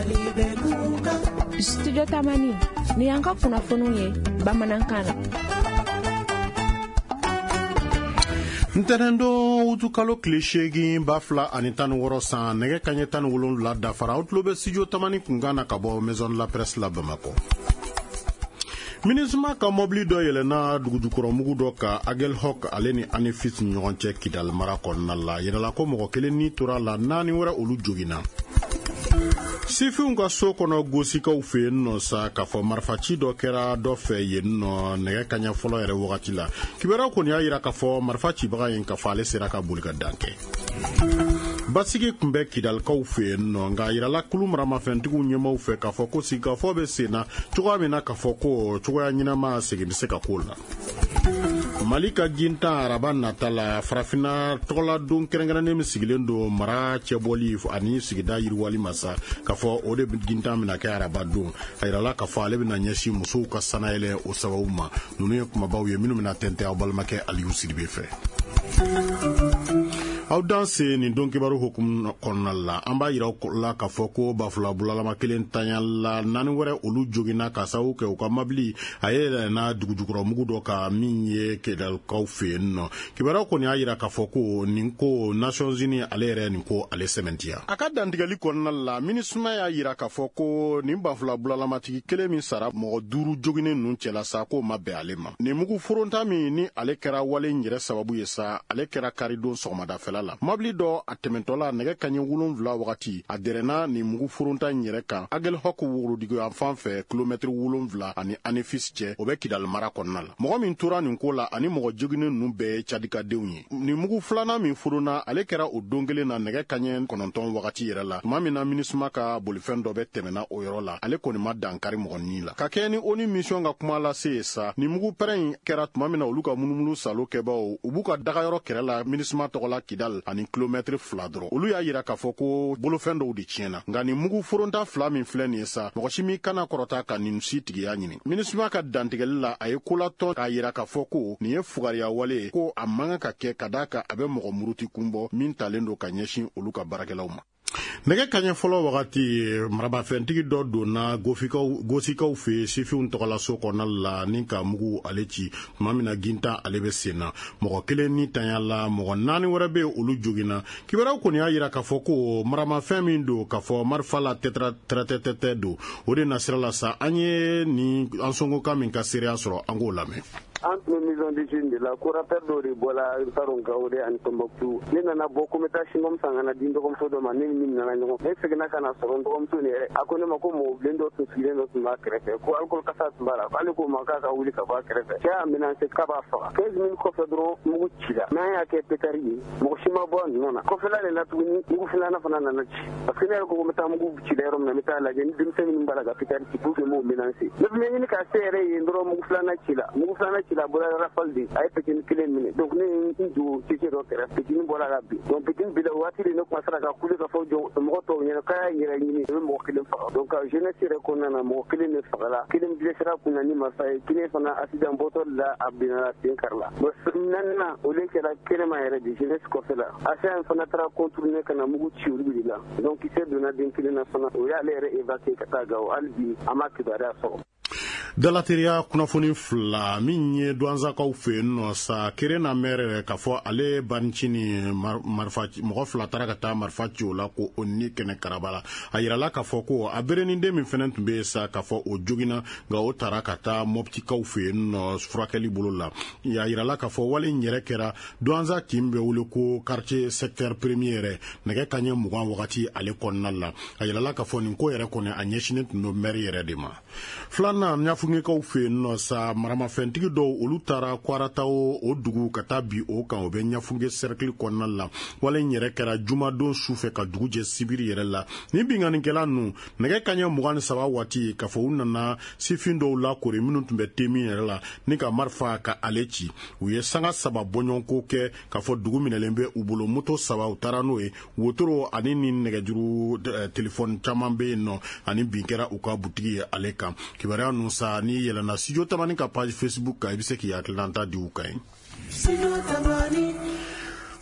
Studio Tamani ni yanka kunnafoniw ye bamanankan na. Ntɛnɛndo utukalo klishegi bafla anitan worosan nege kanyetan wulun la dafara utlobe studio Tamani kungana kabo Maison la Presse la Bamako. Minisma ka mobili dɔ yɛlɛna dugujukɔrɔmugu dɔ ka Agel Hawk ale ni Anifis ni ɲɔgɔn cɛ Kidal mara kɔnɔna la yɛrɛla ko mɔgɔ kelen ni tora la naani wɛrɛ olu jogina. Sifinw ka so kɔnɔ gosikaw fɛ yen nɔ sa k'a fɔ marifaci dɔ kɛra dɔ fɛ yen nɔ nɛgɛ kaɲɛ fɔlɔ yɛrɛ wagati la kibaruyaw kɔni y'a yira k'a fɔ marifa cibaga in k'a fɔ ale sera ka boli ka dan kɛ. Basigi tun bɛ Kidalikaw fɛ yen nɔ nka yirala kulu maramafɛntigiw ɲɛmaw fɛ k'a fɔ ko sigikafɔ bɛ sen na cogoya min na k'a fɔ ko cogoya ɲɛnama segin bɛ se ka k'o la. Mali ka jintan araba nata la farafina tɔgɔladon kɛrɛnkɛrɛnnen min sigilen don mara cɛbɔli ani sigida yiriwali ma sa k'a fɔ o de jintan bɛna kɛ araba don a yirala k'a fɔ ale bɛna ɲɛsin musow ka sanayɛlɛ o sababu ma ninnu ye kumabaw ye minnu bɛna tɛntɛn aw balimakɛ Aliyu Sidibe fɛ. Aw danse nin don kibaru hukum kɔnɔna la an b'a yira la k'a fɔ ko bafula bulalama kelen tanya la naani wɛrɛ olu jogina ka sababu kɛ u ka mabili a ye yɛlɛna dugujukɔrɔmugu dɔ ka min ye Kidalikaw fɛ yen nɔ kibaruyaw kɔni y'a yira k'a fɔ ko nin ko Nations Unies ale yɛrɛ nin ko ale sɛmɛntiya a ka dantigɛli kɔnɔna la minisma y'a yira k'a fɔ ko nin bafula bulalamatigi kelen min sara mɔgɔ 5 joginen ninnu cɛla sa k'o ma bɛn ale ma nin mugu foronta min ni ale kɛra wale yɛrɛ sababu ye sa ale kɛra karidon sɔgɔmadafɛla la mabili dɔ a tɛmɛtɔla nɛgɛ kaɲɛ 7 wagati a dɛrɛna ni mugu foronta yɛrɛ kan Agel Hawk worodugu yan fan fɛ kilomɛtiri 7 ani Anifis cɛ o bɛ Kidal mara kɔnɔna la mɔgɔ min tora nin ko la ani mɔgɔ joginen ninnu bɛɛ ye cadikadenw ye ni mugu filanan min furuna ale kɛra o don kelen na nɛgɛ kaɲɛ 9 wagati yɛrɛ la tuma min na minisma ka bolifɛn dɔ bɛ tɛmɛna o yɔrɔ la ale kɔni ma dankari mɔgɔnin la ka kɛ ni ONU mission ka kuma lase sa ni mugu pɛrɛn kɛra tuma min na olu ka munumunu salo kɛbaw u b'u ka dagayɔrɔ kɛrɛ la minisma tɔgɔ la Kidal ani kilomɛtiri 2 dɔrɔn olu y'a yira k'a fɔ ko bolofɛn dɔw de tiɲɛna nka nin mugu foronta 2 min filɛ nin ye sa mɔgɔ si min kana kɔrɔta ka nin si tigiya ɲini minisma ka dantigɛli la a ye kolatɔ k'a yira k'a fɔ ko nin ye fugariya wale ye ko a man ka kɛ ka daa ka a bɛ mɔgɔ muruti kunbɔ min talen don ka ɲɛsin olu ka baarakɛlaw ma. Nɛgɛ kaɲɛ fɔlɔ wagati marabafɛntigi dɔ donna gosikaw fɛ sifinw tɔgɔla so kɔnɔna la ni ka mugu ale ci tuma min na gintan ale bɛ sen na mɔgɔ kelen ni tanya la mɔgɔ 4 wɛrɛ bɛ olu jogina kibaruyaw kɔni y'a yira k'a fɔ ko maramafɛn min don k'a fɔ marifa la tɛtɛ don o de nasira la sa an ye ni an sɔngokan min ka seereya sɔrɔ an k'o lamɛn. Entre maison de jeunes de la courateur de bola taronga ode an Tombouctou ni nana boko meta shingom sangana dindo kom so do man ni nana nyoko e segna kana soron do kom so ne akone mako mo blendo to sileno to ma krefe ko alcool kasa mbara ale ko maka ka wuli ka ba krefe ya mina se ka ba fa 15 min ko fedro mu chida na ya ke petari mo shima bon nona ko fela le latuni mu fela na fana na ci parce que ne ko meta mu chida rom na meta la gen dim sen min baraga petari ci pour mo menansi le ni ka sere ndro mu fela na chila la bola rafaldi ay pekin kilen mine donc ne ndu tike do kera pekin bola rabbi donc pekin bila wati ne ko sara ka kule ka fojo mo to ne ka yira ni mo kilen fa donc je ne sire ko nana mo kilen ne fagala kilen bila sara kuna ni ma fay kilen fana accident boto la abdina tin karla bo nanna o le kera kene ma yere di je ne ko fela asa fana tra contourner kana mugu ci uri bila donc ise dona den kilen na fana o ya lere évacuer kata ga o albi amaki bara so Dalateria kunnafoni 2 min ye douanzakaw fɛ yen nɔ sa kere na mɛrɛ k'a fɔ ale banicini mɔgɔ 2 taara ka taa marifa ci o la ko o ni kɛnɛ karaba la a yirala k'a fɔ ko a berenin min fɛnɛ tun bɛ sa k'a fɔ o jogina nka o taara ka taa mɔptikaw fɛ yen nɔ furakɛli bolo la a yirala k'a fɔ wale in yɛrɛ kɛra douanza kin bɛ wele ko quartier secteur premier yɛrɛ nɛgɛ kaɲɛ 20 wagati ale kɔnɔna la a yirala k'a fɔ nin ko yɛrɛ kɔni a ɲɛsinen tun don maire yɛrɛ de ma filanan ɲafungekaw fɛ yen nɔ sa maramafɛntigi dɔw olu taara kwarataw o dugu ka taa bi o kan o bɛ ɲafunge cercle kɔnɔna la wale in yɛrɛ kɛra jumadon sufɛ ka dugu jɛ sibiri yɛrɛ la ni binganikɛla nu nɛgɛ kaɲɛ 23 waati k'a fɔ u nana sifin dɔw lakori minnu tun bɛ temi yɛrɛ la ni ka marifa ka ale ci u ye sanga 3 bɔɲɔgɔnko kɛ k'a fɔ dugu minɛlen bɛ u bolo moto 3 u taara n'o ye wotoro ani ni nɛgɛjuru telefɔni caman bɛ yen nɔ ani bin kɛra u ka butigi ye ale kan kibaruya nu sa ni yɛlɛna studio Tamani ka page Facebook kan i bɛ se k'i hakilina di u kan ye.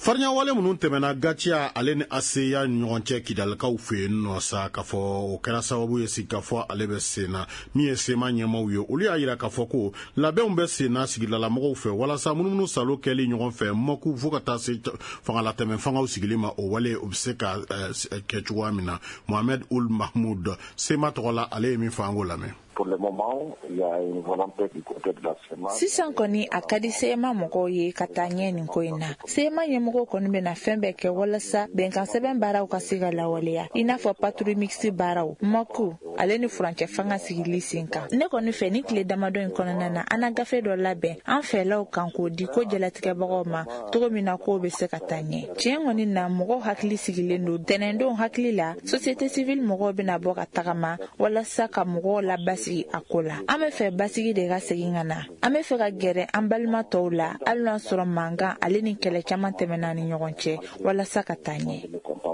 farnya wale munun temena gatia ale ni aseya ɲɔgɔn cɛ kidalikaw fɛ yen nɔ sa k'a fɔ o kɛra sababu ye sigi k'a fɔ ale bɛ senna min ye sema ɲɛmaw ye olu y'a yira k'a fɔ ko labɛnw bɛ senna sigidalamɔgɔw fɛ walasa munumunu salo kɛli ɲɔgɔn fɛ mɔku fo ka taa se fangalatɛmɛ fangaw sigili ma o wale o bɛ se ka kɛ cogoya min na Mohamed Ould Mahmoud sema tɔgɔ la ale ye min fɔ an k'o lamɛn. Pour le moment, il y a une volonté du côté de la SEMA. Sisan kɔni a ka di sema mɔgɔw ye ka taa ɲɛ nin ko in na. Sema ɲɛmɔgɔw kɔni bɛna fɛn bɛɛ kɛ walasa bɛnkan sɛbɛn baaraw ka se ka lawaleya. I n'a fɔ patrouille mixte baaraw, MOKU, ale ni furancɛ fanga sigili sen kan. Ne kɔni fɛ ni tile damadɔ in kɔnɔna na an na gafe dɔ labɛn an fɛlaw kan k'o di ko jalatigɛbagaw ma cogo min na k'o bɛ se ka taa ɲɛ. Tiɲɛ kɔni na mɔgɔw hakili sigilen don tɛnɛndenw hakili la société civile mɔgɔw bɛna bɔ ka tagama walasa ka mɔgɔw labasi a ko la. An bɛ fɛ basigi de ka segin ka na. An bɛ fɛ ka gɛrɛ an balima tɔw la hali n'a sɔrɔ mankan ale ni kɛlɛ caman tɛmɛna ni ɲɔgɔn cɛ walasa ka taa ɲɛ.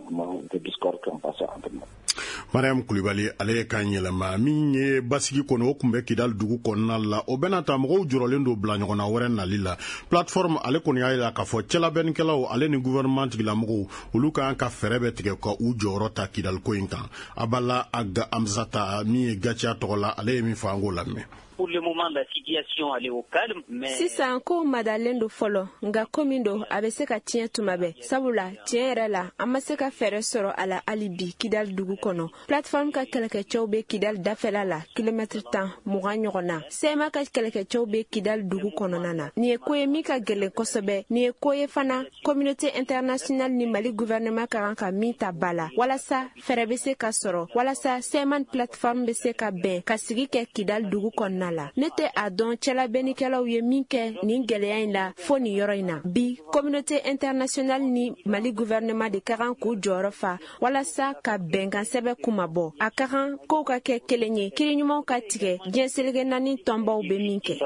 Mariam Kulibali ale ye kan yɛlɛma min ye basigi kɔnɔ o kun bɛ Kidal dugu kɔnɔna la o bɛna ta mɔgɔw jɔrɔlen don bila ɲɔgɔnna wɛrɛ nali la plateforme ale kɔni y'a yira k'a fɔ cɛlabɛnnikɛlaw ale ni gouvernement tigilamɔgɔw olu kan ka fɛɛrɛ bɛ tigɛ ka u jɔyɔrɔ ta Kidal ko in kan Abala Aga Amzata min ye Gatia tɔgɔ la ale ye min fɔ an k'o lamɛn. Pour le moment, la situation elle est au calme, mais sisan ko madalen do fɔlɔ nga ko min do a bɛ se ka tiɲɛ tuma bɛɛ sabula tiɲɛ yɛrɛ la an ma se ka fɛɛrɛ sɔrɔ a la hali bi Kidal dugu kɔnɔ plateforme ka kɛlɛkɛcɛw bɛ Kidal dafɛla la kilomètre 10 20 ɲɔgɔn na sema ka kɛlɛkɛcɛw bɛ Kidal dugu kɔnɔna na nin ye ko ye min ka gɛlɛn kosɛbɛ nin ye ko ye fana communauté internationale ni Mali gouvernement ka kan ka min ta ba la walasa fɛɛrɛ bɛ se ka sɔrɔ walasa sema plateforme bɛ se ka bɛn ka sigi kɛ Kidal dugu kɔnɔna la ne tɛ a dɔn cɛlabɛnnikɛlaw ye min kɛ nin gɛlɛya in la fo nin yɔrɔ in na bi communauté internationale ni Mali gouvernement de ka kan k'u jɔyɔrɔ fa walasa ka bɛnkan sɛbɛn kuma bɔ a ka kan kow ka kɛ kelen ye kiriɲumanw ka tigɛ diɲɛ selege naani tɔnbaw bɛ min kɛ.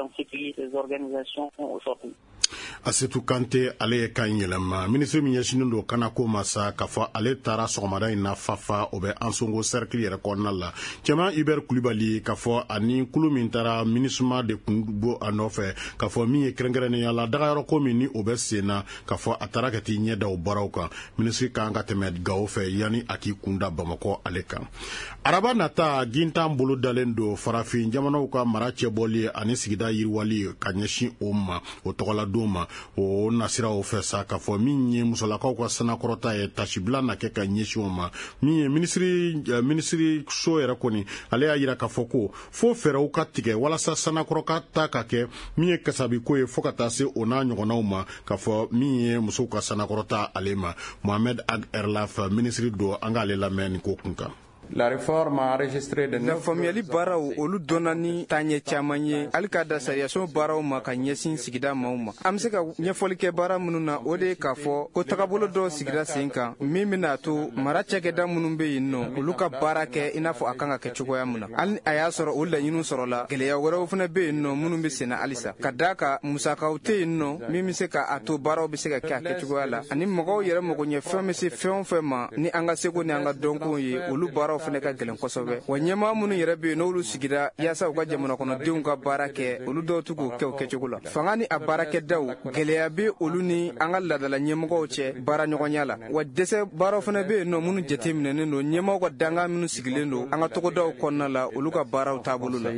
Asetu Kante ale ye kan yɛlɛma ministre min ɲɛsinen don kanako ma sa k'a fɔ ale taara sɔgɔmada in na fafa o bɛ Ansongo cercle yɛrɛ kɔnɔna la cɛman Hubert Kulibali k'a fɔ ani kulu min taara MINUSMA de kun bɔ a nɔfɛ k'a fɔ min ye kɛrɛnkɛrɛnnenya la dagayɔrɔ ko min ni o bɛ sen na k'a fɔ a taara ka t'i ɲɛ da o baaraw kan ministre kan ka tɛmɛ Gawo fɛ yanni a k'i kunda Bamakɔ ale kan araba nata gintan bolo dalen don farafin jamanaw ka mara cɛbɔli ani sigida yiriwali ka ɲɛsin o ma o tɔgɔla don ma o nasiraw fɛ sa k'a fɔ min ye musolakaw ka sanakɔrɔta ye tasibila na kɛ ka ɲɛsin o ma min ye ministri so yɛrɛ kɔni ale y'a yira k'a fɔ ko fo fɛɛrɛw ka tigɛ walasa sanakɔrɔ ta ka kɛ min ye kasabiko ye fo ka taa se o n'a ɲɔgɔnnaw ma k'a fɔ min ye musow ka sanakɔrɔta ale ma Mohamed Ag Erlaf ministri do an k'ale lamɛn nin ko kun kan. La réforme a enregistré de faamuyali baaraw olu donna ni taɲɛ caman ye hali ka da sariyasɔn baaraw ma ka ɲɛsin sigida maaw ma an bɛ se ka ɲɛfɔli kɛ baara minnu na o de ye k'a fɔ ko tagabolo dɔ sigida sen kan min bɛna to mara cakɛda minnu bɛ yen nɔ olu ka baara kɛ i n'a fɔ a kan ka kɛ cogoya min na hali a y'a sɔrɔ o laɲiniw sɔrɔla gɛlɛya wɛrɛw fana bɛ yen nɔ minnu bɛ senna halisa ka da ka musakaw tɛ yen nɔ min bɛ se ka a to baaraw bɛ se ka kɛ a kɛcogoya la ani mɔgɔw yɛrɛ magoɲɛfɛn bɛ se fɛn o fɛn ma ni an ka seko ni an ka dɔnko ye olu baaraw fana ka gɛlɛn kosɛbɛ wa ɲɛmaa minnu yɛrɛ bɛ yen n'olu sigira yaasa u ka jamana kɔnɔdenw ka baara kɛ olu dɔw t'u k'o kɛ o kɛcogo la fanga ni a baarakɛdaw gɛlɛya bɛ olu ni an ka ladala ɲɛmɔgɔw cɛ baara ɲɔgɔnya la wa dɛsɛ baaraw fana bɛ yen nɔ minnu jateminɛnen don ɲɛmaaw ka dangan minnu sigilen don an ka togodaw kɔnɔna la olu ka baaraw taabolo la.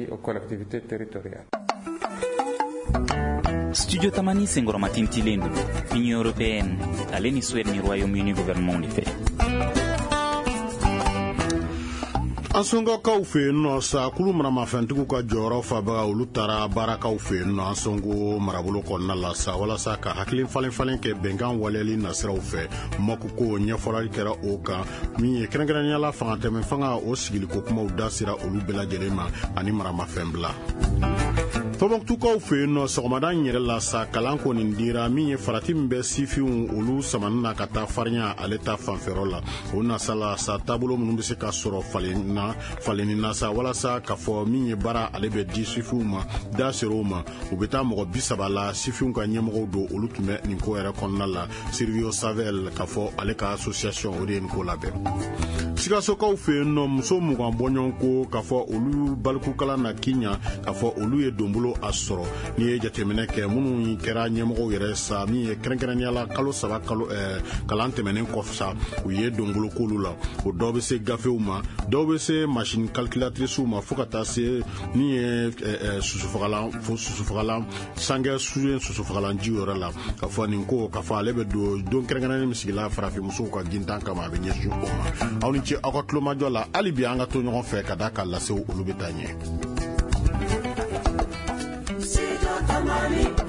Studio Tamani senkɔrɔma tintilen don Union européenne ale ni Suède ni Royaume-Uni gouvernement de fɛ. Ansongokaw fɛ yen nɔ sa kulu maramafɛntigiw ka jɔyɔrɔ fabaga olu taara baarakaw fɛ yen nɔ Ansongo marabolo kɔnɔna la sa walasa ka hakili falen kɛ bɛnkan waleyali nasiraw fɛ MOKU ko ɲɛfɔli kɛra o kan min ye kɛrɛnkɛrɛnnenya fangatɛmɛ fanga o sigiliko kumaw da sera olu bɛɛ lajɛlen ma ani maramafɛn bila. Tɔnbɔkutukaw fɛ yen nɔ sɔgɔmada yɛrɛ la sa kalan kɔni dira min ye farati min bɛ sifinw olu samani na ka taa farinya ale ta fanfɛrɛ la o nasala sa taabolo minnu bɛ se ka sɔrɔ falenni na sa walasa ka fɔ min ye baara ale bɛ di sifinw ma da ser'o ma u bɛ taa mɔgɔ 30 la sifinw ka ɲɛmɔgɔw don olu tun bɛ nin ko yɛrɛ kɔnɔna la Silvio Savel ka fɔ ale ka association o de ye nin ko labɛn. Sikasokaw fe no muso mugan bɔɲɔgɔn ko k'a fɔ olu balikukala na kiɲa k'a fɔ olu ye donbolo a sɔrɔ ni ye jateminɛ kɛ minnu kɛra ɲɛmɔgɔw yɛrɛ sa min ye kɛrɛnkɛrɛnniyala kalo 3 kalan tɛmɛnen kɔfɛ sa u ye donbolo k'olu la o dɔw bɛ se gafew ma dɔw bɛ se machine calculatrice ma fo ka taa se min ye susufagalan sangɛ suye susufagalanji yɔrɔ la k'a fɔ nin ko k'a fɔ ale bɛ don kɛrɛnkɛrɛnnen min sigila farafinmusow ka gintan kama a bɛ ɲɛsin o ma aw ni ce aw ka tulomajɔ la hali bi an ka to ɲɔgɔn fɛ ka da ka lasew olu bɛ taa ɲɛ.